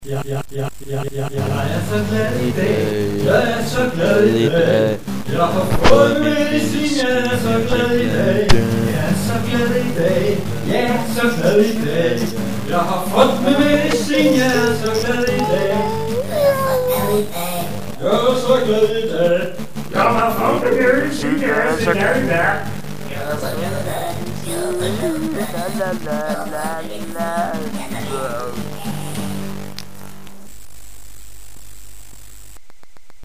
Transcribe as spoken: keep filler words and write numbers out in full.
Ja, ja, ja, ja, ja, jeg er så glad i dag, jeg er så glad i dag. Jeg har fået medicin, jeg er så glad i dag. Jeg er så glad i dag, jeg er så glad i dag. Jeg har fået medicin, jeg er så glad i dag. Jeg er så glad i dag. Jeg har fået medicin, jeg er så glad i dag. Jeg er så glad i dag.